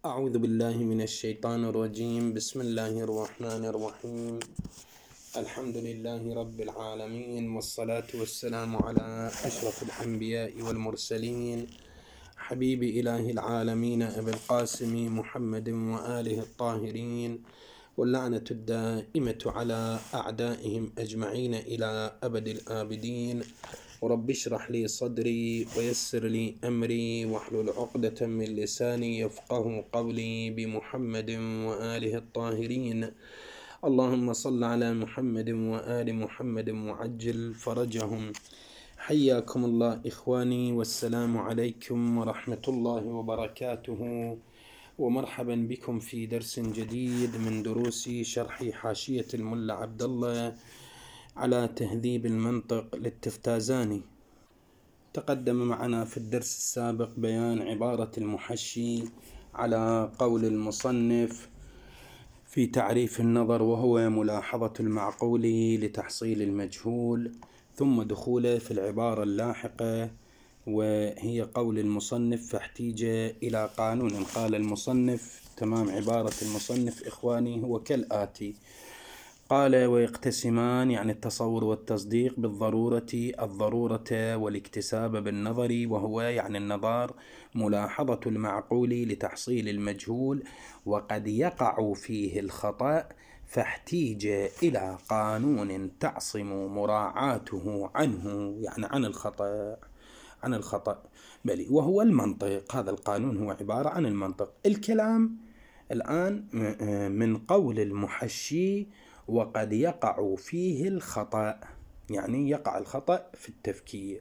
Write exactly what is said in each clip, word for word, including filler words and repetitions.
أعوذ بالله من الشيطان الرجيم. بسم الله الرحمن الرحيم. الحمد لله رب العالمين، والصلاة والسلام على أشرف الأنبياء والمرسلين، حبيب إله العالمين أبي القاسم محمد وآله الطاهرين، واللعنة الدائمة على أعدائهم أجمعين إلى أبد الآبدين. ورب اشرح لي صدري ويسر لي أمري واحلل عقدة من لساني يفقه قولي، بمحمد وآله الطاهرين. اللهم صل على محمد وآل محمد وعجل فرجهم. حياكم الله إخواني، والسلام عليكم ورحمة الله وبركاته، ومرحبا بكم في درس جديد من دروس شرح حاشية الملا عبد الله على تهذيب المنطق للتفتازاني. تقدم معنا في الدرس السابق بيان عبارة المحشي على قول المصنف في تعريف النظر، وهو ملاحظة المعقول لتحصيل المجهول، ثم دخوله في العبارة اللاحقة وهي قول المصنف فاحتيج إلى قانون. قال المصنف، تمام عبارة المصنف إخواني هو كالآتي: قال: ويقتسمان، يعني التصور والتصديق، بالضرورة الضرورة والاكتساب بالنظر، وهو يعني النظر ملاحظة المعقول لتحصيل المجهول، وقد يقع فيه الخطأ فاحتيج إلى قانون تعصم مراعاته عنه، يعني عن الخطأ عن الخطأ بل وهو المنطق. هذا القانون هو عبارة عن المنطق. الكلام الآن من قول المحشي وقد يقع فيه الخطأ، يعني يقع الخطأ في التفكير.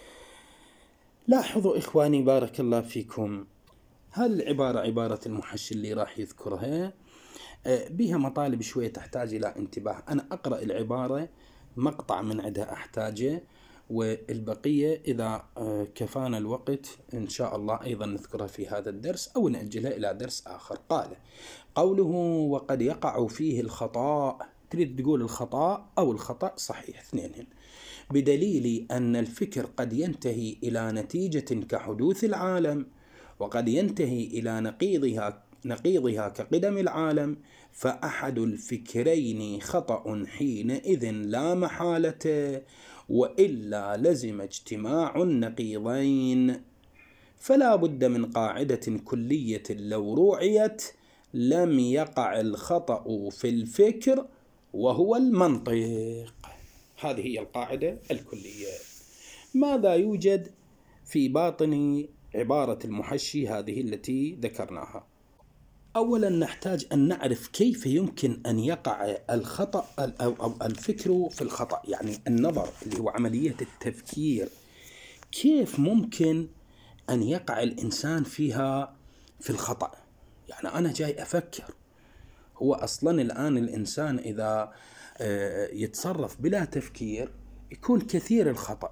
لاحظوا إخواني بارك الله فيكم، هذه العبارة عبارة المحشي اللي راح يذكرها بها مطالب شوية تحتاج إلى انتباه. أنا أقرأ العبارة مقطع من عندها أحتاجه، والبقية إذا كفانا الوقت إن شاء الله أيضا نذكرها في هذا الدرس أو نأجلها إلى درس آخر. قال: قوله وقد يقع فيه الخطأ، تريد تقول الخطأ أو الخطأ صحيح، اثنين، بدليل أن الفكر قد ينتهي إلى نتيجة كحدوث العالم، وقد ينتهي إلى نقيضها نقيضها كقدم العالم، فأحد الفكرين خطأ حينئذ لا محالة، وإلا لزم اجتماع النقيضين، فلا بد من قاعدة كلية لو روعيت لم يقع الخطأ في الفكر، وهو المنطق. هذه هي القاعدة الكلية. ماذا يوجد في باطن عبارة المحشي هذه التي ذكرناها؟ أولا نحتاج أن نعرف كيف يمكن أن يقع الخطأ أو الفكر في الخطأ، يعني النظر اللي هو عملية التفكير، كيف ممكن أن يقع الإنسان فيها في الخطأ. يعني أنا جاي أفكر، هو أصلا الآن الإنسان إذا يتصرف بلا تفكير يكون كثير الخطأ،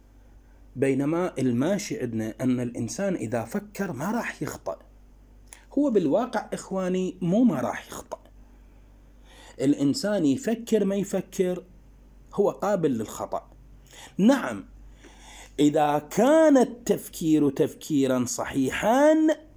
بينما الماشي عندنا أن الإنسان إذا فكر ما راح يخطأ. هو بالواقع إخواني مو ما راح يخطأ، الإنسان يفكر ما يفكر هو قابل للخطأ. نعم، إذا كان التفكير تفكيرا صحيحا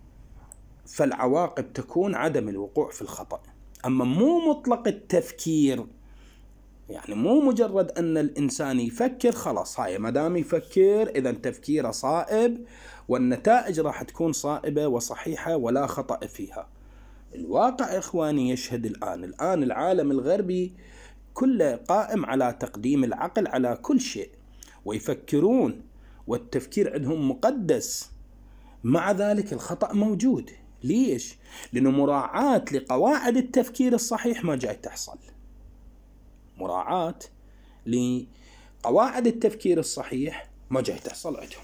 فالعواقب تكون عدم الوقوع في الخطأ. أما مو مطلق التفكير، يعني مو مجرد أن الإنسان يفكر خلاص هاي ما دام يفكر إذا تفكيره صائب والنتائج راح تكون صائبة وصحيحة ولا خطأ فيها. الواقع إخواني يشهد الآن الآن العالم الغربي كله قائم على تقديم العقل على كل شيء، ويفكرون والتفكير عندهم مقدس، مع ذلك الخطأ موجود. ليش؟ لأنه مراعاة لقواعد التفكير الصحيح ما جاي تحصل، مراعاة لقواعد التفكير الصحيح ما جاي تحصل عندهم.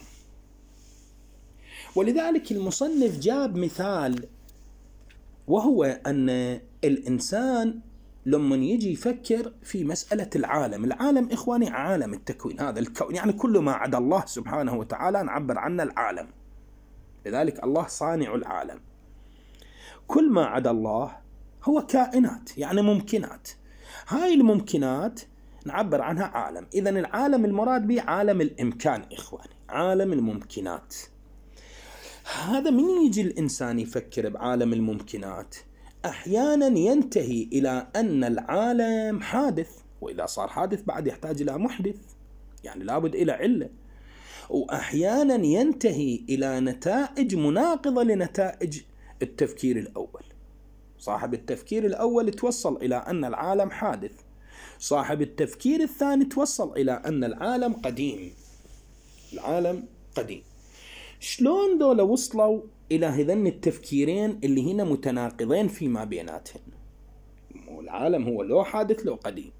ولذلك المصنف جاب مثال، وهو أن الإنسان لما يجي يفكر في مسألة العالم، العالم إخواني عالم التكوين، هذا الكون، يعني كل ما عدا الله سبحانه وتعالى نعبر عنه العالم، لذلك الله صانع العالم. كل ما عدا الله هو كائنات، يعني ممكنات، هاي الممكنات نعبر عنها عالم. إذن العالم المراد به عالم الإمكان إخواني، عالم الممكنات. هذا من يجي الإنسان يفكر بعالم الممكنات أحيانا ينتهي إلى أن العالم حادث، وإذا صار حادث بعد يحتاج إلى محدث، يعني لابد إلى علة. وأحيانا ينتهي إلى نتائج مناقضة لنتائج التفكير الأول. صاحب التفكير الأول توصل إلى أن العالم حادث، صاحب التفكير الثاني توصل إلى أن العالم قديم. العالم قديم. شلون دول وصلوا إلى هذين التفكيرين اللي هنا متناقضين فيما بيناتهم؟ العالم هو لو حادث لو قديم.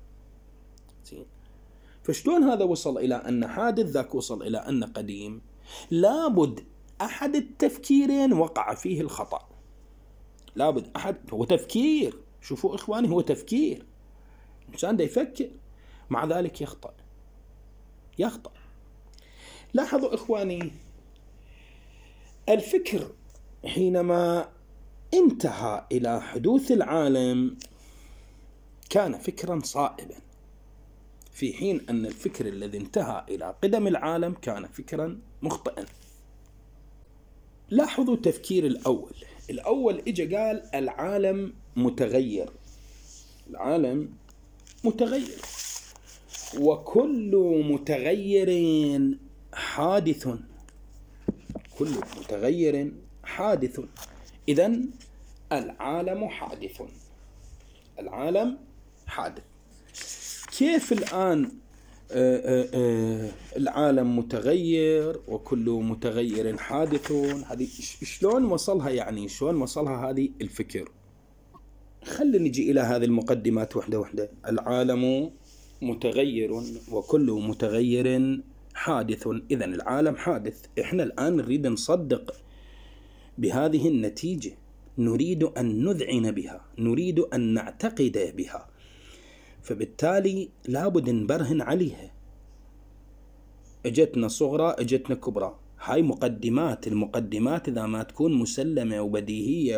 فشلون هذا وصل إلى أن حادث، ذاك وصل إلى أن قديم؟ لابد أحد التفكيرين وقع فيه الخطأ. لابد أحد، هو تفكير، شوفوا إخواني، هو تفكير، الإنسان دا يفكر، مع ذلك يخطأ يخطأ لاحظوا إخواني، الفكر حينما انتهى إلى حدوث العالم كان فكرا صائبا، في حين أن الفكر الذي انتهى إلى قدم العالم كان فكرا مخطئا. لاحظوا تفكير الأول. الأول إجا قال العالم متغير، العالم متغير، وكل متغير حادث، كل متغير حادث، إذن العالم حادث، العالم حادث. كيف الآن آآ آآ العالم متغير وكل متغير حادث؟ هذه شلون وصلها، يعني شلون وصلها هذه الفكر؟ خلينا نجي إلى هذه المقدمات وحدة وحدة. العالم متغير وكل متغير حادث، إذن العالم حادث. إحنا الآن نريد نصدق بهذه النتيجة، نريد أن نذعن بها، نريد أن نعتقد بها، فبالتالي لابد نبرهن عليها. اجتنا صغرى اجتنا كبرى، هاي مقدمات. المقدمات إذا ما تكون مسلمة وبديهية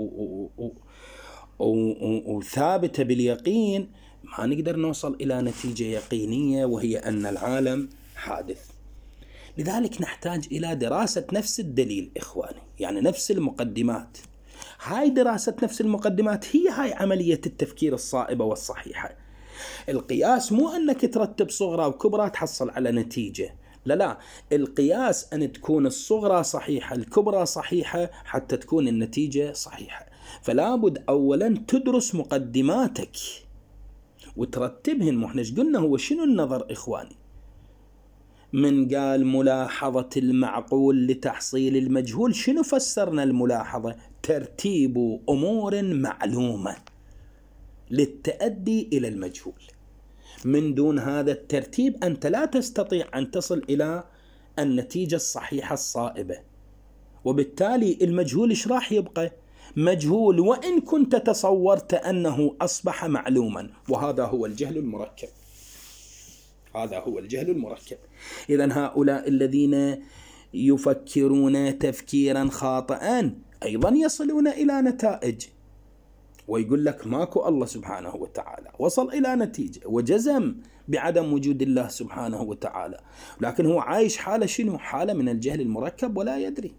وثابتة باليقين ما نقدر نوصل إلى نتيجة يقينية، وهي أن العالم حادث. لذلك نحتاج إلى دراسة نفس الدليل إخواني، يعني نفس المقدمات. هاي دراسة نفس المقدمات هي هاي عملية التفكير الصائبة والصحيحة. القياس مو أنك ترتب صغرى وكبرى تحصل على نتيجة، لا لا، القياس أن تكون الصغرى صحيحة الكبرى صحيحة حتى تكون النتيجة صحيحة. فلا بد أولا تدرس مقدماتك وترتبهن. محنا قلنا هو شنو النظر إخواني؟ من قال ملاحظة المعقول لتحصيل المجهول، شنو فسرنا الملاحظة؟ ترتيب أمور معلومة للتأدي إلى المجهول. من دون هذا الترتيب أنت لا تستطيع أن تصل إلى النتيجة الصحيحة الصائبة، وبالتالي المجهول إيش راح يبقى؟ مجهول، وإن كنت تصورت أنه أصبح معلوما، وهذا هو الجهل المركب. هذا هو الجهل المركب. إذن هؤلاء الذين يفكرون تفكيرا خاطئا أيضا يصلون إلى نتائج، ويقول لك ماكو الله سبحانه وتعالى، وصل إلى نتيجة وجزم بعدم وجود الله سبحانه وتعالى، لكن هو عايش حالة شنو؟ حالة من الجهل المركب ولا يدري.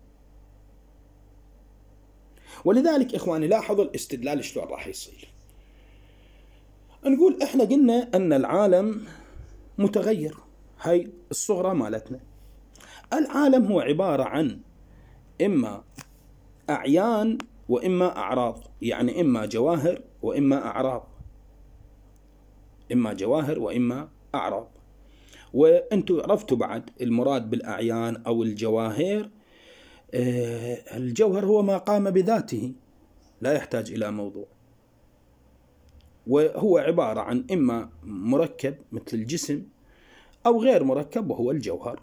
ولذلك إخواني لاحظوا الاستدلال شلون راح يصير. نقول إحنا قلنا أن العالم متغير، هاي الصغرى مالتنا. العالم هو عبارة عن إما أعيان وإما أعراض، يعني إما جواهر وإما أعراض، إما جواهر وإما أعراض. وأنتوا عرفتوا بعد المراد بالأعيان أو الجواهر، الجوهر هو ما قام بذاته لا يحتاج إلى موضوع، وهو عبارة عن إما مركب مثل الجسم أو غير مركب وهو الجوهر،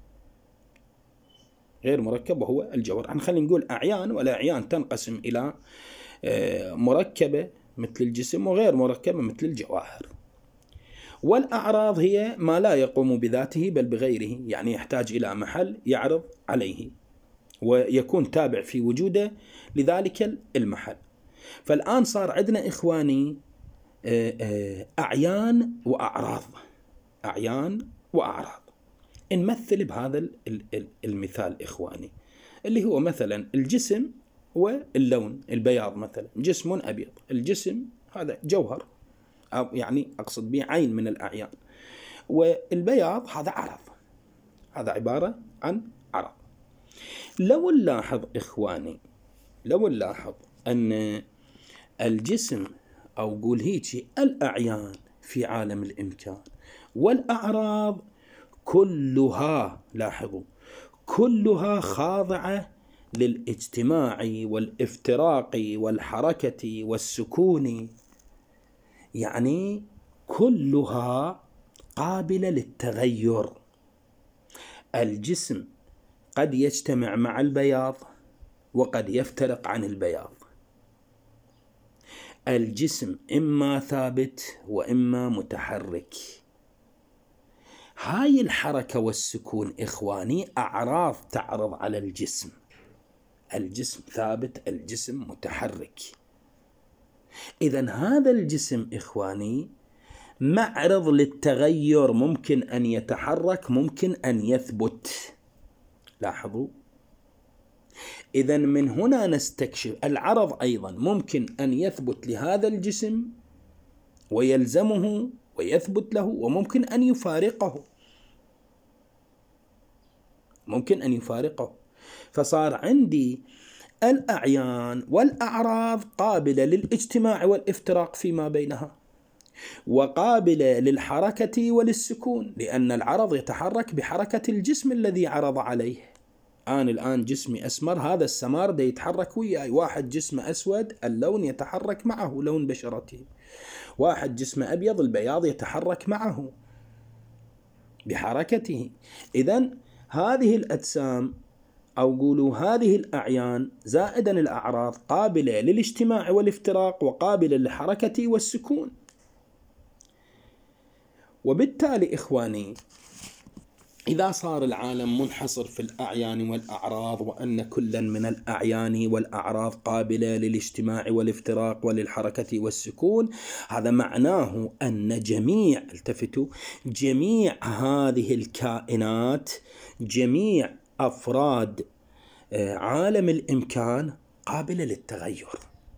غير مركب وهو الجوهر. عن خلينا نقول أعيان، والأعيان تنقسم إلى مركبة مثل الجسم وغير مركبة مثل الجواهر. والأعراض هي ما لا يقوم بذاته بل بغيره، يعني يحتاج إلى محل يعرض عليه ويكون تابع في وجوده لذلك المحل. فالآن صار عندنا إخواني أعيان وأعراض، أعيان وأعراض. نمثل بهذا المثال إخواني. اللي هو مثلا الجسم واللون، البياض مثلا جسم أبيض، الجسم هذا جوهر، أو يعني أقصد به عين من الأعيان، والبياض هذا عرض، هذا عبارة عن عرض. لو نلاحظ إخواني، لو نلاحظ أن الجسم أو قول هيك الأعيان في عالم الإمكان والأعراض كلها، لاحظوا، كلها خاضعة للاجتماع والافتراق والحركة والسكون، يعني كلها قابلة للتغير. الجسم قد يجتمع مع البياض وقد يفترق عن البياض. الجسم إما ثابت وإما متحرك. هاي الحركة والسكون إخواني أعراض تعرض على الجسم. الجسم ثابت، الجسم متحرك. إذن هذا الجسم إخواني معرض للتغير، ممكن أن يتحرك، ممكن أن يثبت. لاحظوا، إذن من هنا نستكشف العرض أيضا ممكن أن يثبت لهذا الجسم ويلزمه ويثبت له، وممكن أن يفارقه، ممكن أن يفارقه. فصار عندي الأعيان والأعراض قابلة للاجتماع والافتراق فيما بينها، وقابلة للحركة وللسكون، لأن العرض يتحرك بحركة الجسم الذي عرض عليه. أنا الآن جسمي أسمر، هذا السمار دا يتحرك وياي. واحد جسمه أسود، اللون يتحرك معه، لون بشرته. واحد جسمه أبيض، البياض يتحرك معه بحركته. إذن هذه الأجسام أو قولوا هذه الأعيان زائدا الأعراض قابلة للاجتماع والافتراق وقابلة للحركة والسكون. وبالتالي إخواني، إذا صار العالم منحصر في الأعيان والأعراض، وأن كلا من الأعيان والأعراض قابلة للاجتماع والافتراق وللحركة والسكون، هذا معناه أن جميع، التفتوا، جميع هذه الكائنات، جميع أفراد عالم الإمكان قابلة للتغير،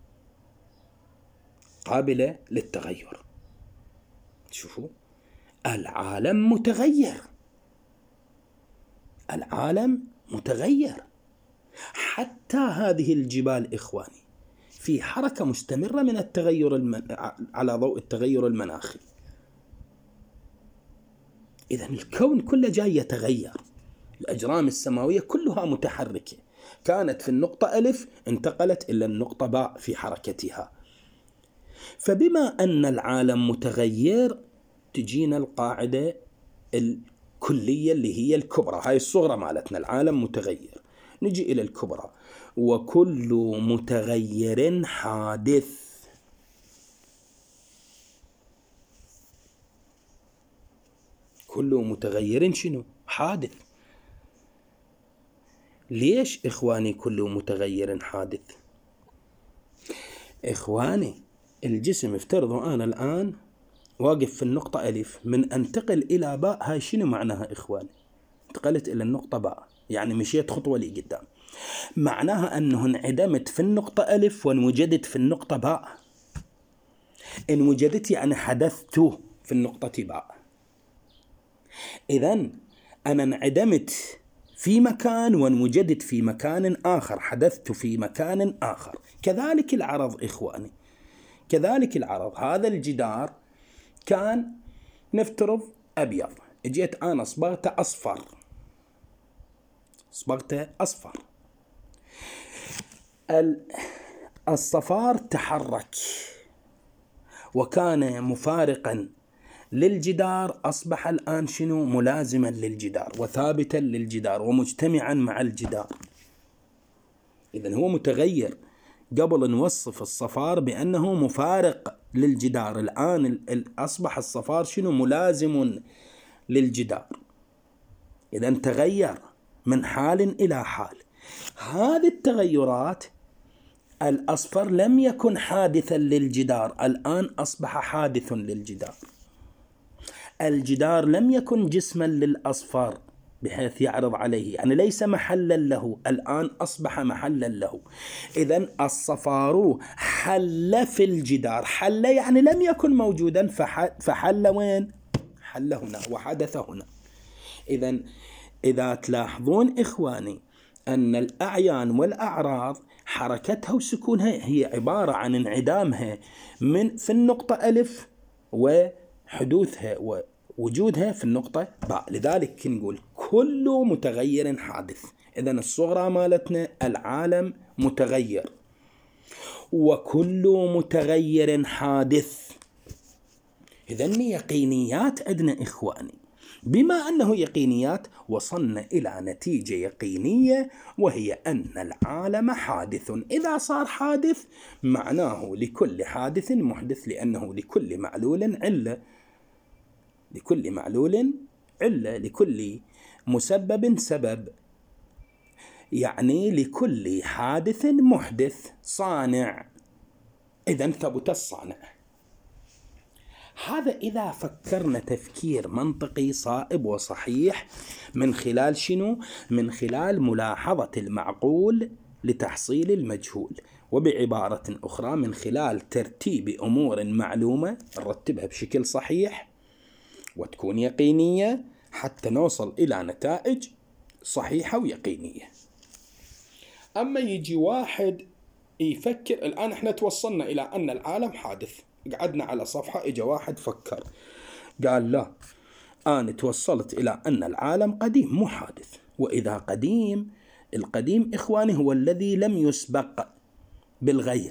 قابلة للتغير. شوفوا، العالم متغير، العالم متغير. حتى هذه الجبال إخواني في حركة مستمرة من التغير المن... على ضوء التغير المناخي. إذن الكون كله جاي يتغير. الأجرام السماوية كلها متحركة، كانت في النقطة ألف انتقلت إلى النقطة باء في حركتها. فبما أن العالم متغير، تجينا القاعدة الكلية اللي هي الكبرى. هاي الصغرى مالتنا العالم متغير، نجي إلى الكبرى. وكل متغير حادث. كل متغير شنو؟ حادث. ليش إخواني كل متغير حادث؟ إخواني الجسم، افترضوا أنا الآن واقف في النقطة ألف، من أنتقل إلى باء، هاي شنو معناها إخواني؟ انتقلت إلى النقطة باء، يعني مشيت خطوة لي قدام. معناها أنه انعدمت في النقطة ألف وانوجدت في النقطة باء. انوجدت يعني حدثت في النقطة باء. إذن أنا انعدمت في مكان وانوجدت في مكان آخر، حدثت في مكان آخر. كذلك العرض إخواني، كذلك العرض. هذا الجدار كان نفترض أبيض، اجيت أنا صبغته أصفر، صبغته أصفر. الصفار تحرك وكان مفارقا للجدار، أصبح الآن شنو؟ ملازما للجدار وثابتا للجدار ومجتمعا مع الجدار. إذن هو متغير. قبل نوصف الصفار بأنه مفارق للجدار، الآن أصبح الصفار شنو؟ ملازم للجدار. إذن تغير من حال إلى حال. هذه التغيرات، الأصفر لم يكن حادثا للجدار، الآن أصبح حادث للجدار. الجدار لم يكن جسما للأصفر، بحيث يعرض عليه، يعني ليس محلا له، الآن أصبح محلا له. إذن الصفارو حل في الجدار، حل يعني لم يكن موجودا، فحل وين؟ حل هنا وحدث هنا. إذن إذا تلاحظون إخواني أن الأعيان والأعراض حركتها وسكونها هي عبارة عن انعدامها من في النقطة ألف وحدوثها ووجودها في النقطة باء. لذلك نقول كل متغير حادث. إذن الصغرى مالتنا العالم متغير، وكل متغير حادث. إذن يقينيات عندنا إخواني. بما أنه يقينيات وصلنا إلى نتيجة يقينية، وهي أن العالم حادث. إذا صار حادث معناه لكل حادث محدث، لأنه لكل معلول علة، لكل معلول علة، لكل مسبب سبب، يعني لكل حادث محدث صانع. إذن ثبت الصانع. هذا إذا فكرنا تفكير منطقي صائب وصحيح من خلال شنو؟ من خلال ملاحظة المعقول لتحصيل المجهول، وبعبارة أخرى من خلال ترتيب أمور معلومة نرتبها بشكل صحيح وتكون يقينية حتى نوصل إلى نتائج صحيحة ويقينية. أما يجي واحد يفكر، الآن احنا توصلنا إلى أن العالم حادث، قعدنا على صفحة، إجا واحد فكر قال لا، أنا توصلت إلى أن العالم قديم مو حادث. وإذا قديم، القديم إخواني هو الذي لم يسبق بالغير.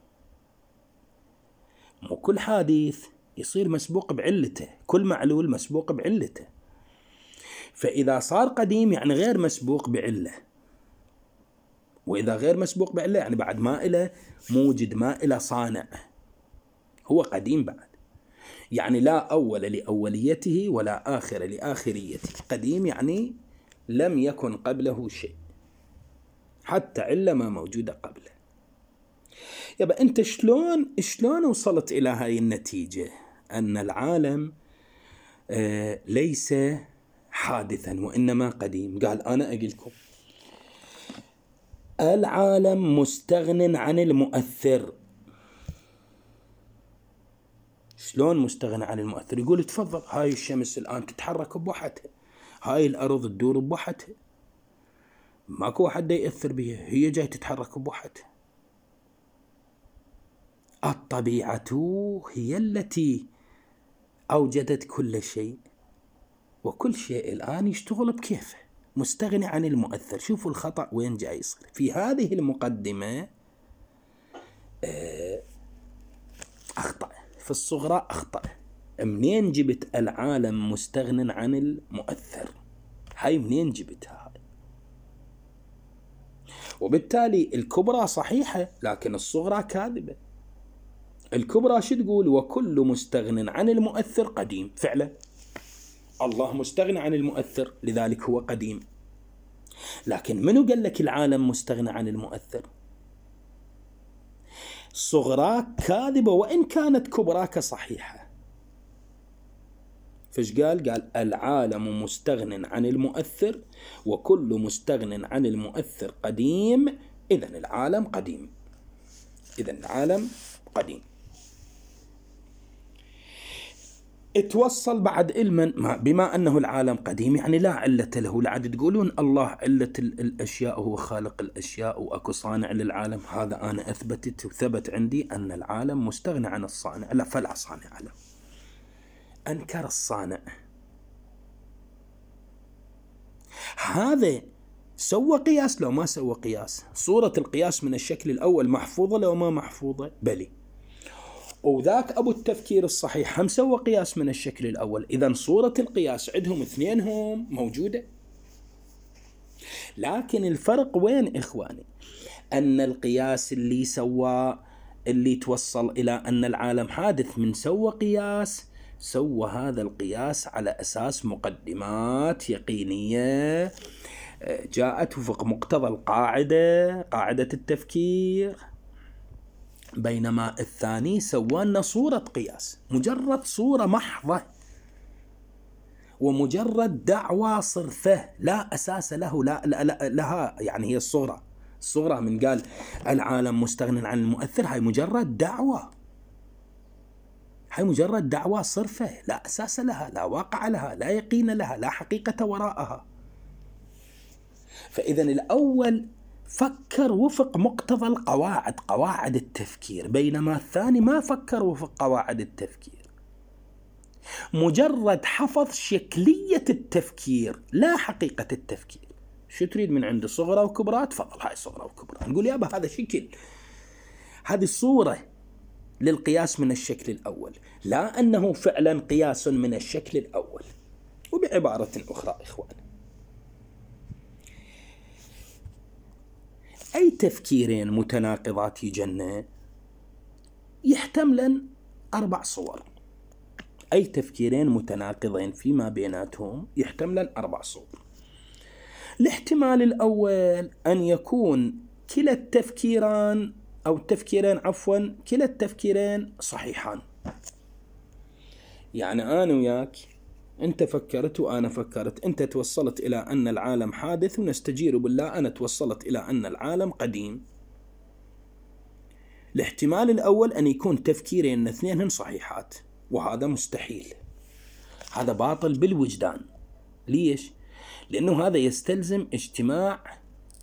مو كل حادث يصير مسبوق بعلته، كل معلول مسبوق بعلته. فإذا صار قديم يعني غير مسبوق بعله، وإذا غير مسبوق بعله يعني بعد ما إله موجد، ما إله صانع، هو قديم بعد. يعني لا أول لأوليته ولا آخر لآخريته. قديم يعني لم يكن قبله شيء، حتى علة ما موجودة قبله. يبقى أنت شلون شلون وصلت إلى هاي النتيجة أن العالم آه ليس حادثا وإنما قديم؟ قال أنا أقولكم العالم مستغن عن المؤثر. شلون مستغنى عن المؤثر؟ يقول تفضل، هاي الشمس الآن تتحرك بوحدها، هاي الأرض تدور بوحدها، ماكو حد يأثر بها، هي جاي تتحرك بوحدها. الطبيعة هي التي أوجدت كل شيء، وكل شيء الآن يشتغل بكيفه، مستغني عن المؤثر. شوفوا الخطأ وين جاي يصير في هذه المقدمة. أخطأ في الصغرى، أخطأ. منين جبت العالم مستغن عن المؤثر؟ هاي منين جبتها؟ وبالتالي الكبرى صحيحة لكن الصغرى كاذبة. الكبرى شو تقول؟ وكل مستغن عن المؤثر قديم. فعلا الله مستغن عن المؤثر لذلك هو قديم. لكن منو قال لك العالم مستغن عن المؤثر؟ صغراك كاذبة وإن كانت كبراك صحيحة. فش قال؟ قال العالم مستغن عن المؤثر، وكل مستغن عن المؤثر قديم. إذن العالم قديم، إذن العالم قديم. اتوصل بعد علما بما أنه العالم قديم يعني لا علة له. لعد تقولون الله علة الأشياء هو خالق الأشياء وأكو صانع للعالم. هذا أنا أثبتت وثبت عندي أن العالم مستغنى عن الصانع. لا، فلا صانع له. أنكر الصانع. هذا سوى قياس لو ما سوى قياس؟ صورة القياس من الشكل الأول محفوظة لو ما محفوظة؟ بلي. وذاك أبو التفكير الصحيح هم سوى قياس من الشكل الأول. إذن صورة القياس عندهم اثنينهم موجودة. لكن الفرق وين إخواني؟ أن القياس اللي سوى اللي توصل إلى أن العالم حادث من سوى قياس، سوى هذا القياس على أساس مقدمات يقينية جاءت وفق مقتضى القاعدة، قاعدة التفكير. بينما الثاني سوى لنا صورة قياس، مجرد صورة محضة، ومجرد دعوة صرفة لا أساس له لا, لا, لا لها، يعني هي الصغرى الصغرى من قال العالم مستغن عن المؤثر، هاي مجرد دعوة، هاي مجرد دعوة صرفة لا أساس لها، لا واقع لها، لا يقين لها، لا حقيقة وراءها. فإذا الأول فكر وفق مقتضى القواعد، قواعد التفكير، بينما الثاني ما فكر وفق قواعد التفكير، مجرد حفظ شكلية التفكير لا حقيقة التفكير. شو تريد من عنده؟ صغرى وكبرى؟ تفضل هاي صغرى وكبرى، نقول يابا هذا شكل، هذه صورة للقياس من الشكل الأول، لا أنه فعلا قياس من الشكل الأول. وبعبارة أخرى إخوان، أي تفكيرين متناقضات جنة يحتملن أربع صور. أي تفكيرين متناقضين فيما بيناتهم يحتملن أربع صور. الاحتمال الأول أن يكون كلا التفكيران أو التفكيرين عفوا كلا التفكيرين صحيحان. يعني أنا وياك، أنت فكرت وأنا فكرت، أنت توصلت إلى أن العالم حادث ونستجير بالله، أنا توصلت إلى أن العالم قديم. الاحتمال الأول أن يكون تفكيرين اثنين صحيحات، وهذا مستحيل، هذا باطل بالوجدان. ليش؟ لأنه هذا يستلزم اجتماع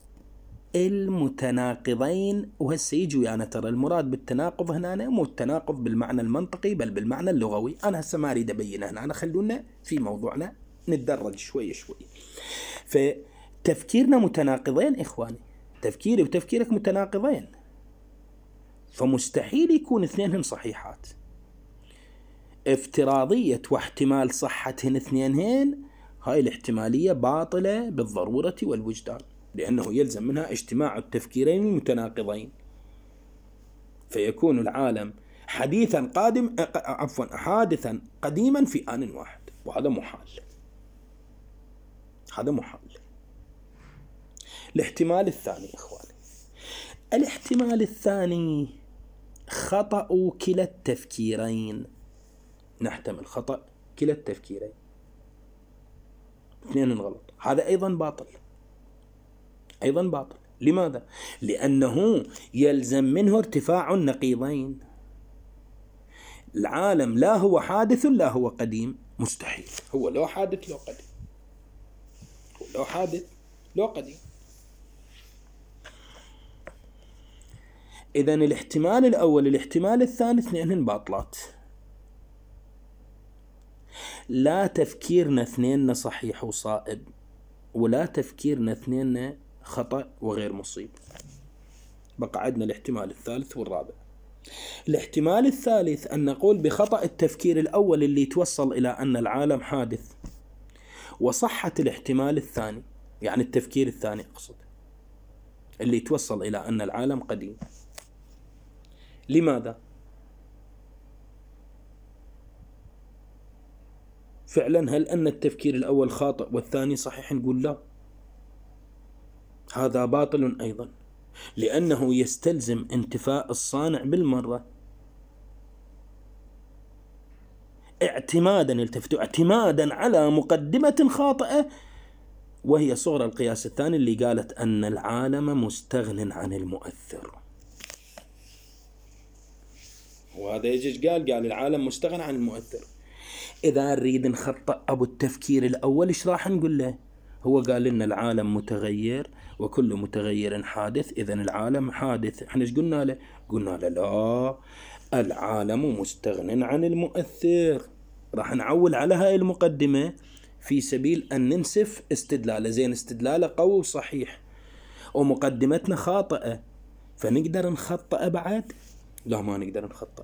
المتناقضين، وهسه يجوا يعني ترى المراد بالتناقض هنا مو التناقض بالمعنى المنطقي بل بالمعنى اللغوي. أنا هسه ما أريد أبينه هنا، أنا خلونا في موضوعنا نتدرج شوي شوي. فتفكيرنا متناقضين إخواني، تفكيري وتفكيرك متناقضين، فمستحيل يكون اثنينهن صحيحات. افتراضية واحتمال صحتهن اثنينهن هاي الاحتمالية باطلة بالضرورة والوجدان، لأنه يلزم منها اجتماع التفكيرين المتناقضين، فيكون العالم حديثا قادم عفوا حادثا قديما في آن واحد، وهذا محال، هذا محال. الاحتمال الثاني إخواني، الاحتمال الثاني خطأ كلا التفكيرين. نحتمل خطأ كلا التفكيرين، اثنين غلط، هذا أيضا باطل، أيضا باطل. لماذا؟ لأنه يلزم منه ارتفاع النقيضين. العالم لا هو حادث لا هو قديم، مستحيل، هو لو حادث لو قديم، هو لو حادث لو قديم. إذن الاحتمال الأول الاحتمال الثاني اثنين باطلات، لا تفكيرنا اثنين صحيح وصائب، ولا تفكيرنا اثنين خطأ وغير مصيب. بقى عندنا الاحتمال الثالث والرابع. الاحتمال الثالث أن نقول بخطأ التفكير الأول اللي توصل إلى أن العالم حادث، وصحة الاحتمال الثاني، يعني التفكير الثاني أقصد، اللي توصل إلى أن العالم قديم. لماذا؟ فعلا هل أن التفكير الأول خاطئ والثاني صحيح؟ نقول لا، هذا باطل أيضا، لأنه يستلزم انتفاء الصانع بالمرة، اعتمادا التفتوا اعتمادا على مقدمة خاطئة، وهي صغر القياس الثاني اللي قالت أن العالم مستغن عن المؤثر. وهذا يجي قال قال العالم مستغن عن المؤثر. إذا نريد نخطأ أبو التفكير الأول إيش راح نقول له؟ هو قال لنا العالم متغير وكل متغير حادث، إذن العالم حادث. احنا ايش قلنا له؟ قلنا له لا، العالم مستغن عن المؤثر. راح نعول على هاي المقدمة في سبيل أن ننسف استدلاله. زين استدلاله قوي وصحيح ومقدمتنا خاطئة، فنقدر نخطأ بعد؟ لا، ما نقدر نخطأ،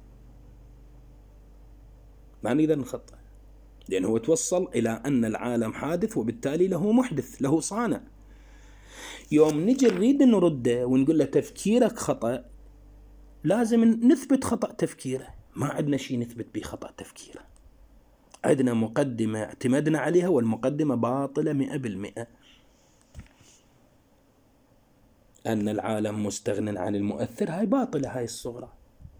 ما نقدر نخطأ، لأنه هو توصل إلى أن العالم حادث وبالتالي له محدث، له صانع. يوم نجي نريد نرده ونقول له تفكيرك خطأ، لازم نثبت خطأ تفكيره. ما عندنا شيء نثبت به خطأ تفكيره، عندنا مقدمة اعتمدنا عليها والمقدمة باطلة مئة بالمئة، أن العالم مستغن عن المؤثر، هاي باطلة، هاي الصغرى.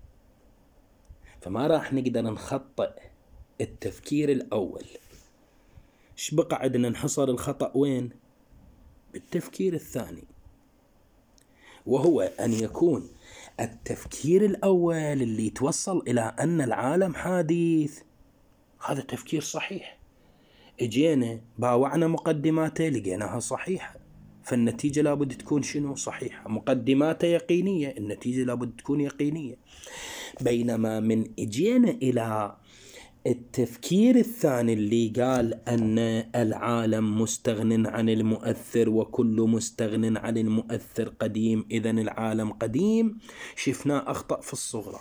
فما راح نقدر نخطئ التفكير الأول ايش بقى عندنا؟ انحصر الخطأ وين؟ بالتفكير الثاني، وهو أن يكون التفكير الأول اللي توصل إلى أن العالم حادث هذا تفكير صحيح. اجينا باوعنا مقدماته لقيناها صحيحة، فالنتيجة لابد تكون شنو؟ صحيحة. مقدماته يقينية، النتيجة لابد تكون يقينية. بينما من اجينا إلى التفكير الثاني اللي قال أن العالم مستغن عن المؤثر وكل مستغن عن المؤثر قديم، إذن العالم قديم، شفنا أخطأ في الصغرى،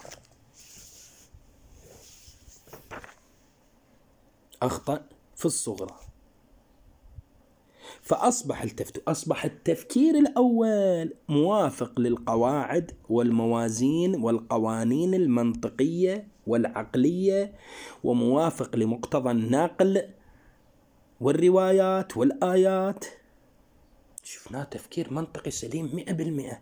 أخطأ في الصغرى. فأصبح التفت... أصبح التفكير الأول موافق للقواعد والموازين والقوانين المنطقية والعقلية، وموافق لمقتضى النقل والروايات والآيات. شفناه تفكير منطقي سليم مئة بالمئة،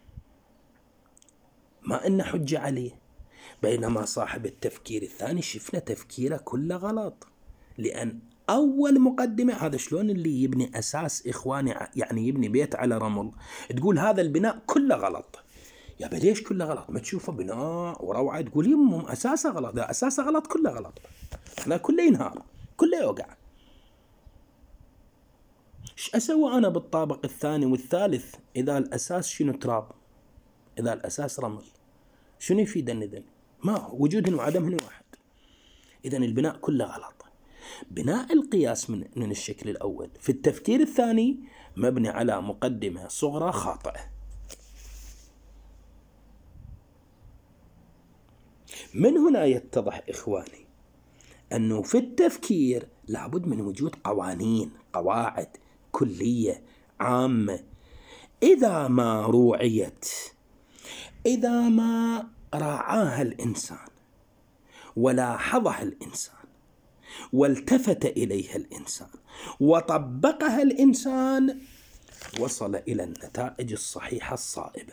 ما إن حجة عليه. بينما صاحب التفكير الثاني شفنا تفكيره كله غلط، لأن أول مقدمة، هذا شلون اللي يبني أساس إخواني، يعني يبني بيت على رمل، تقول هذا البناء كله غلط. يا ليش كله غلط؟ ما تشوفه بناء وروعة تقول يمهم أساسه غلط، ده أساسه غلط كله غلط، هذا كله ينهار كله يوقع. ايش أسوي أنا بالطابق الثاني والثالث إذا الأساس شنو؟ تراب. إذا الأساس رمل شنو يفيدني ذن؟ ما هو وجودهن وعدمهن واحد. إذن البناء كله غلط. بناء القياس من, من الشكل الأول في التفكير الثاني مبني على مقدمة صغرى خاطئة. من هنا يتضح إخواني أنه في التفكير لابد من وجود قوانين، قواعد كلية عامة. إذا ما روعيت، إذا ما راعاها الإنسان ولاحظها الإنسان والتفت إليها الإنسان وطبقها الإنسان، وصل إلى النتائج الصحيحة الصائبة،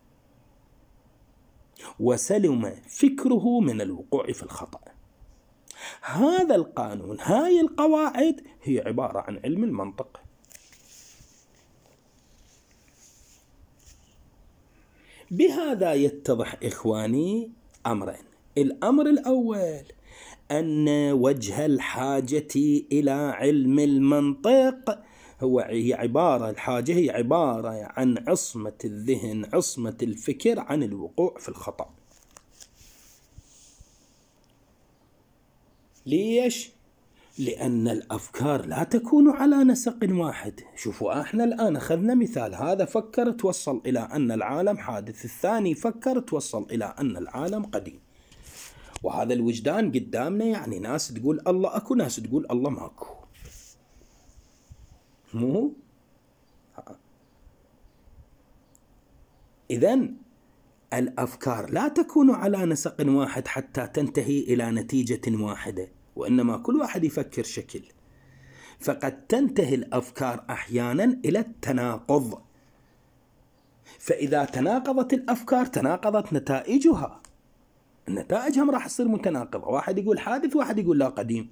وسلم فكره من الوقوع في الخطأ. هذا القانون، هاي القواعد هي عبارة عن علم المنطق. بهذا يتضح إخواني أمرين. الأمر الأول أن وجه الحاجة إلى علم المنطق هو هي عبارة الحاجة هي عبارة عن عصمة الذهن، عصمة الفكر عن الوقوع في الخطأ. ليش؟ لأن الأفكار لا تكون على نسق واحد. شوفوا احنا الآن أخذنا مثال، هذا فكر توصل إلى أن العالم حادث، الثاني فكر توصل إلى أن العالم قديم. وهذا الوجدان قدامنا، يعني ناس تقول الله أكو، ناس تقول الله ماكو. مو إذن الأفكار لا تكون على نسق واحد حتى تنتهي إلى نتيجة واحدة، وإنما كل واحد يفكر شكل. فقد تنتهي الأفكار أحيانا إلى التناقض، فإذا تناقضت الأفكار تناقضت نتائجها، النتائج هم راح تصير متناقضة، واحد يقول حادث واحد يقول لا قديم.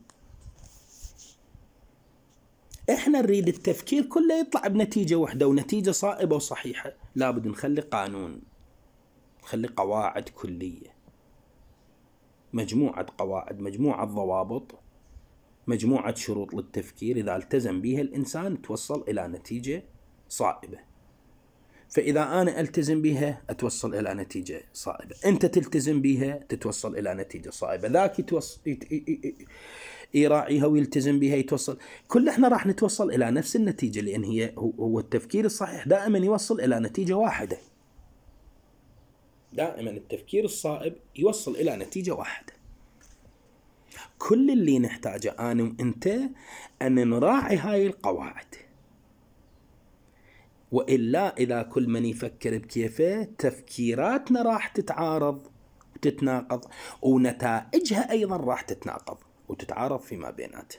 احنا نريد التفكير كله يطلع بنتيجة واحدة ونتيجة صائبة وصحيحة. لابد نخلي قانون، نخلي قواعد كلية، مجموعة قواعد، مجموعة ضوابط، مجموعة شروط للتفكير، إذا التزم بها الإنسان توصل إلى نتيجة صائبة. فإذا أنا ألتزم بها أتوصل إلى نتيجة صائبة، أنت تلتزم بها تتوصل إلى نتيجة صائبة، ذاك يتوصل يراعيها ويلتزم بها يتوصل، كل إحنا راح نتوصل إلى نفس النتيجة، لأن هي هو التفكير الصحيح دائما يوصل إلى نتيجة واحدة. دائما التفكير الصائب يوصل إلى نتيجة واحدة. كل اللي نحتاجه أنا وأنت أن نراعي هاي القواعد، وإلا إذا كل من يفكر بكيفه تفكيراتنا راح تتعارض وتتناقض، ونتائجها أيضا راح تتناقض وتتعارض فيما بيناتها.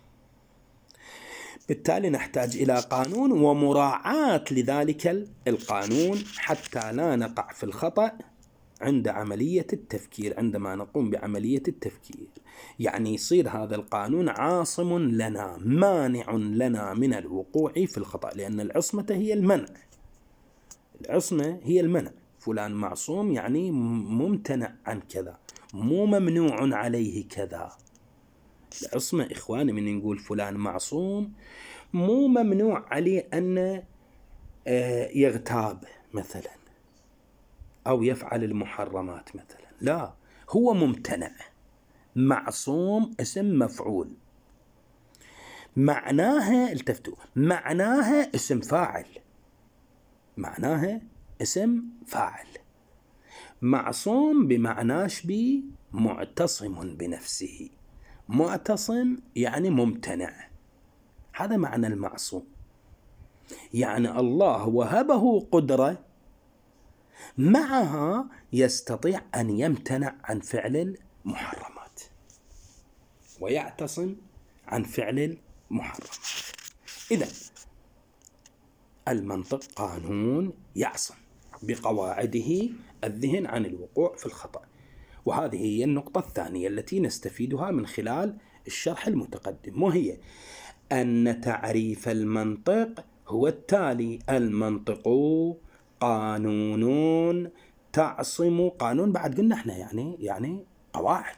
بالتالي نحتاج إلى قانون ومراعاة لذلك القانون حتى لا نقع في الخطأ عند عملية التفكير، عندما نقوم بعملية التفكير، يعني يصير هذا القانون عاصم لنا، مانع لنا من الوقوع في الخطأ، لأن العصمة هي المنع. العصمة هي المنع. فلان معصوم يعني ممتنع عن كذا، مو ممنوع عليه كذا. العصمة إخواني من نقول فلان معصوم مو ممنوع عليه أن يغتاب مثلا أو يفعل المحرمات مثلا، لا، هو ممتنع. معصوم اسم مفعول، معناها التفتوا معناها اسم فاعل، معناها اسم فاعل. معصوم بمعناش بي معتصم بنفسه، معتصم يعني ممتنع، هذا معنى المعصوم. يعني الله وهبه قدرة معها يستطيع أن يمتنع عن فعل المحرمات ويعتصم عن فعل المحرمات. إذن المنطق قانون يعصم بقواعده الذهن عن الوقوع في الخطأ. وهذه هي النقطة الثانية التي نستفيدها من خلال الشرح المتقدم، وهي أن تعريف المنطق هو التالي: المنطق قانون تعصم، قانون بعد قلنا احنا يعني يعني قواعد،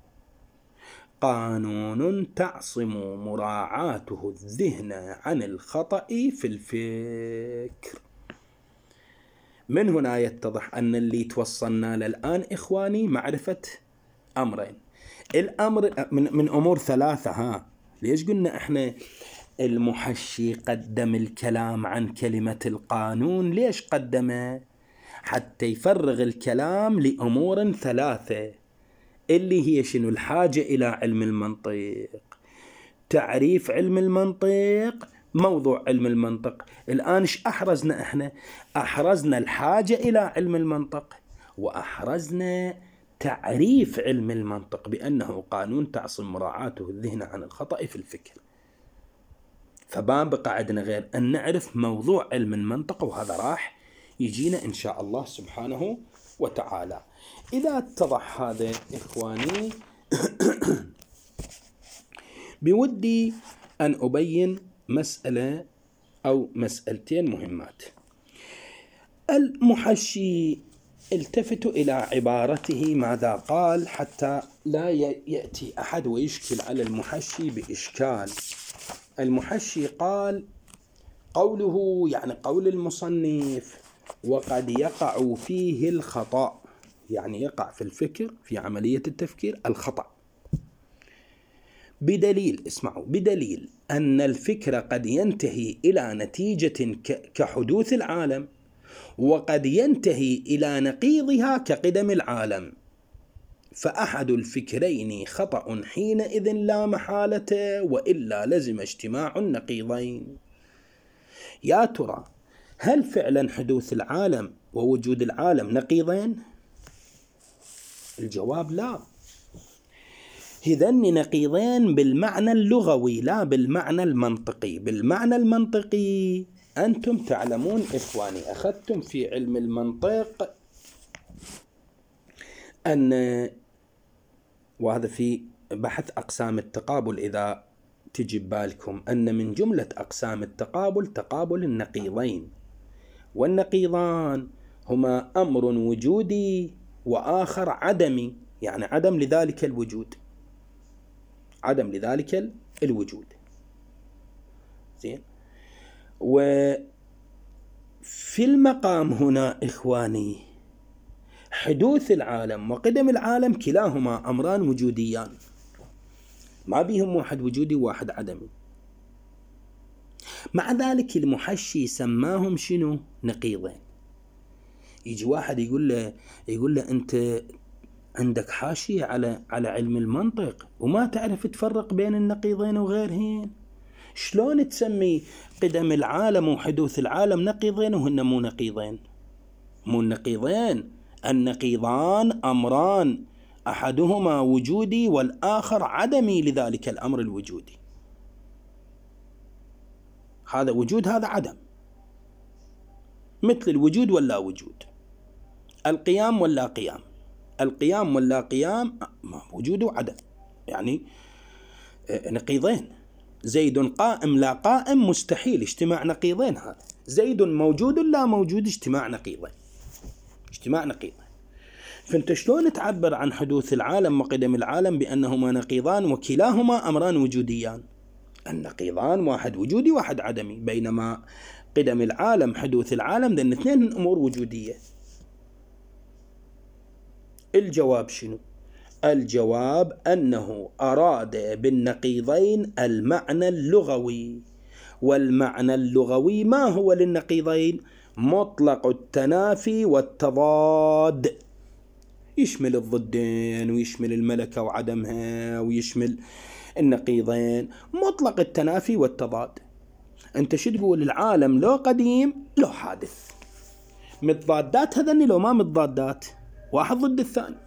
قانون تعصم مراعاته الذهن عن الخطأ في الفكر. من هنا يتضح أن اللي توصلنا للآن إخواني معرفة أمرين. الأمر من, من أمور ثلاثة. ها ليش قلنا إحنا المحشي قدم الكلام عن كلمة القانون؟ ليش قدمه؟ حتى يفرغ الكلام لأمور ثلاثة، اللي هي شنو؟ الحاجة إلى علم المنطق، تعريف علم المنطق، موضوع علم المنطق. الآن إيش أحرزنا إحنا؟ أحرزنا الحاجة إلى علم المنطق، وأحرزنا تعريف علم المنطق بأنه قانون تعصم مراعاته الذهن عن الخطأ في الفكر. فما بقى عندنا غير أن نعرف موضوع علم المنطق، وهذا راح يجينا إن شاء الله سبحانه وتعالى. إذا اتضح هذا إخواني بودي أن أبين مسألة أو مسألتين مهمات. المحشي التفتوا إلى عبارته ماذا قال حتى لا يأتي أحد ويشكل على المحشي بإشكال. المحشي قال قوله يعني قول المصنف: وقد يقع فيه الخطأ، يعني يقع في الفكر في عملية التفكير الخطأ، بدليل اسمعوا بدليل أن الفكر قد ينتهي إلى نتيجة كحدوث العالم، وقد ينتهي إلى نقيضها كقدم العالم، فأحد الفكرين خطأ حينئذ لا محالة، وإلا لزم اجتماع النقيضين. يا ترى هل فعلا حدوث العالم ووجود العالم نقيضين؟ الجواب لا. هذين نقيضين بالمعنى اللغوي لا بالمعنى المنطقي. بالمعنى المنطقي أنتم تعلمون إخواني، أخذتم في علم المنطق أن، وهذا في بحث أقسام التقابل إذا تجي بالكم، أن من جملة أقسام التقابل تقابل النقيضين، والنقيضان هما أمر وجودي وآخر عدمي، يعني عدم لذلك الوجود، عدم لذلك الوجود. زين. وفي المقام هنا إخواني حدوث العالم وقدم العالم كلاهما أمران وجوديان، ما بيهم واحد وجودي وواحد عدمي. مع ذلك المحشي سماهم شنو؟ نقيضين. يجي واحد يقول له يقول له أنت عندك حاشية على على علم المنطق وما تعرف تفرق بين النقيضين وغيرهن، شلون تسمي قدم العالم وحدوث العالم نقيضين وهن مو نقيضين؟ مو النقيضين، النقيضان أمران أحدهما وجودي والآخر عدمي لذلك الأمر الوجودي. هذا وجود هذا عدم، مثل الوجود واللا وجود. القيام ولا قيام، القيام ولا قيام وجود وعدم، يعني نقيضين. زيد قائم لا قائم مستحيل، اجتماع نقيضين. هذا زيد موجود لا موجود، اجتماع نقيضين، اجتماع نقيضين. فانت شلون تعبر عن حدوث العالم وقدم العالم بأنهما نقيضان وكلاهما أمران وجوديان؟ النقيضان واحد وجودي واحد عدمي، بينما قدم العالم حدوث العالم لأن اثنين أمور وجودية. الجواب شنو؟ الجواب أنه أراد بالنقيضين المعنى اللغوي، والمعنى اللغوي ما هو للنقيضين؟ مطلق التنافي والتضاد، يشمل الضدين ويشمل الملكة وعدمها ويشمل النقيضين، مطلق التنافي والتضاد. أنت شو تقول؟ العالم لو قديم لو حادث، متضادات هذني لو ما متضادات، واحد ضد الثاني.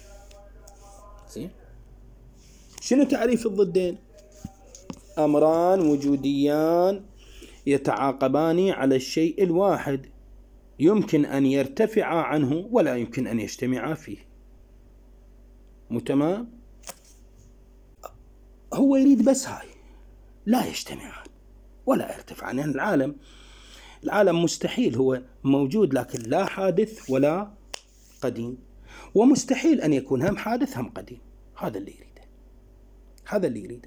شنو تعريف الضدين؟ أمران وجوديان يتعاقبان على الشيء الواحد، يمكن أن يرتفعا عنه ولا يمكن أن يجتمعا فيه. متمام؟ هو يريد بس هاي، لا يجتمعان ولا يرتفعان. يعني العالم العالم مستحيل هو موجود لكن لا حادث ولا قديم، ومستحيل أن يكون هم حادث هم قديم. هذا اللي يريده، هذا اللي يريده.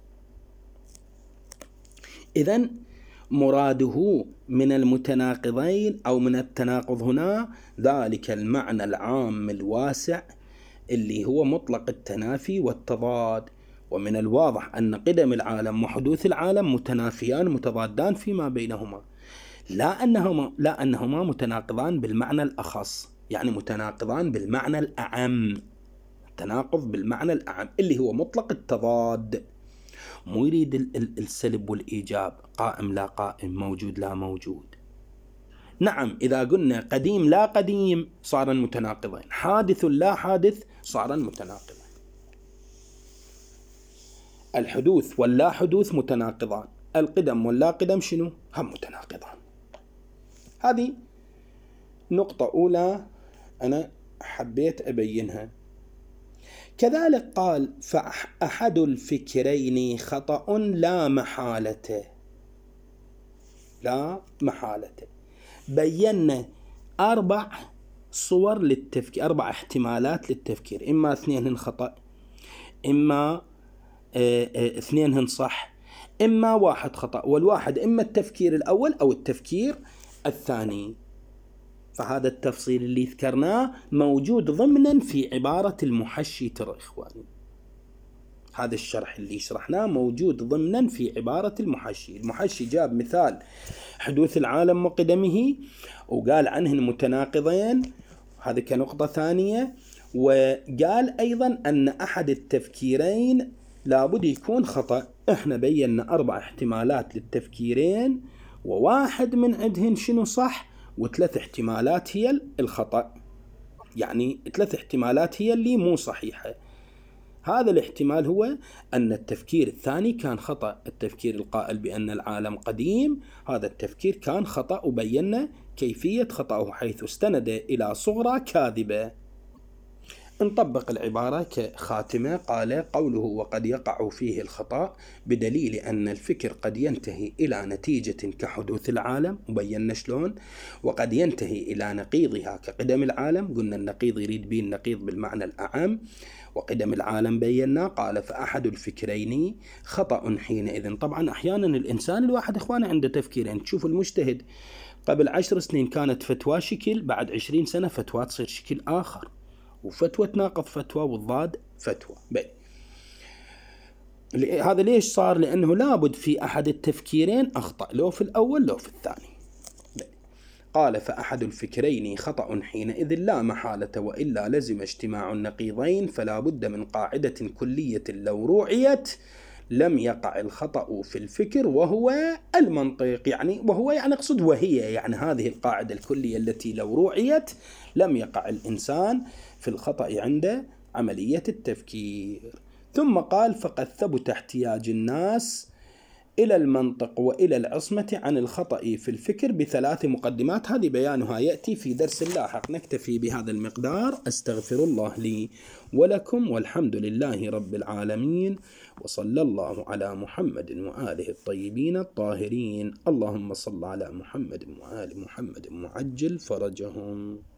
إذن مراده من المتناقضين أو من التناقض هنا ذلك المعنى العام الواسع اللي هو مطلق التنافي والتضاد. ومن الواضح أن قدم العالم وحدوث العالم متنافيان متضادان فيما بينهما، لا أنهما لا أنهما متناقضان بالمعنى الأخص، يعني متناقضان بالمعنى الأعم. التناقض بالمعنى الأعم اللي هو مطلق التضاد، مو يريد السلب والإيجاب، قائم لا قائم، موجود لا موجود. نعم إذا قلنا قديم لا قديم صارا متناقضين، حادث لا حادث صارا متناقضين. الحدوث واللا حدوث متناقضان، القدم واللا قدم شنو؟ هم متناقضان. هذه نقطة أولى أنا حبيت أبينها. كذلك قال فأحد الفكرين خطأ لا محالة، لا محالة. بينا أربع صور للتفكير، أربع احتمالات للتفكير، إما اثنين خطأ، إما اه اه اثنين صح، إما واحد خطأ، والواحد إما التفكير الأول أو التفكير الثاني. فهذا التفصيل اللي ذكرناه موجود ضمنا في عبارة المحشي. ترى إخواني هذا الشرح اللي شرحناه موجود ضمنا في عبارة المحشي. المحشي جاب مثال حدوث العالم وقدمه وقال عنهن متناقضين، هذا كنقطة ثانية. وقال أيضا أن أحد التفكيرين لابد يكون خطأ. احنا بينا أربع احتمالات للتفكيرين، وواحد من عندهن شنو صح، وثلاث احتمالات هي الخطأ، يعني ثلاث احتمالات هي اللي مو صحيحة. هذا الاحتمال هو أن التفكير الثاني كان خطأ، التفكير القائل بأن العالم قديم، هذا التفكير كان خطأ، وبينا كيفية خطأه حيث استند إلى صغرى كاذبة. نطبق العبارة كخاتمة. قال قوله وقد يقع فيه الخطأ بدليل أن الفكر قد ينتهي إلى نتيجة كحدوث العالم، وبينا شلون، وقد ينتهي إلى نقيضها كقدم العالم. قلنا النقيض يريد به النقيض بالمعنى الأعم، وقدم العالم بينا. قال فأحد الفكرين خطأ حينئذ. طبعا أحيانا الإنسان الواحد إخوانه عنده تفكيرين. تشوف المجتهد قبل عشر سنين كانت فتوى شكل، بعد عشرين سنة فتوى تصير شكل آخر، وفتوى تناقض فتوى والضاد فتوى. بي. هذا ليش صار؟ لأنه لابد في أحد التفكيرين أخطأ، لو في الأول لو في الثاني. بي. قال فأحد الفكرين خطأ حينئذ لا محالة، وإلا لزم اجتماع النقيضين، فلا بد من قاعدة كلية لو روعيت لم يقع الخطأ في الفكر، وهو المنطق. يعني وهو يعني اقصد وهي يعني هذه القاعدة الكلية التي لو روعيت لم يقع الإنسان في الخطأ عند عملية التفكير. ثم قال فقد ثبت احتياج الناس إلى المنطق وإلى العصمة عن الخطأ في الفكر بثلاث مقدمات، هذه بيانها يأتي في درس لاحق. نكتفي بهذا المقدار. أستغفر الله لي ولكم، والحمد لله رب العالمين، وصلى الله على محمد وآله الطيبين الطاهرين. اللهم صل على محمد وآل محمد وعجل فرجهم.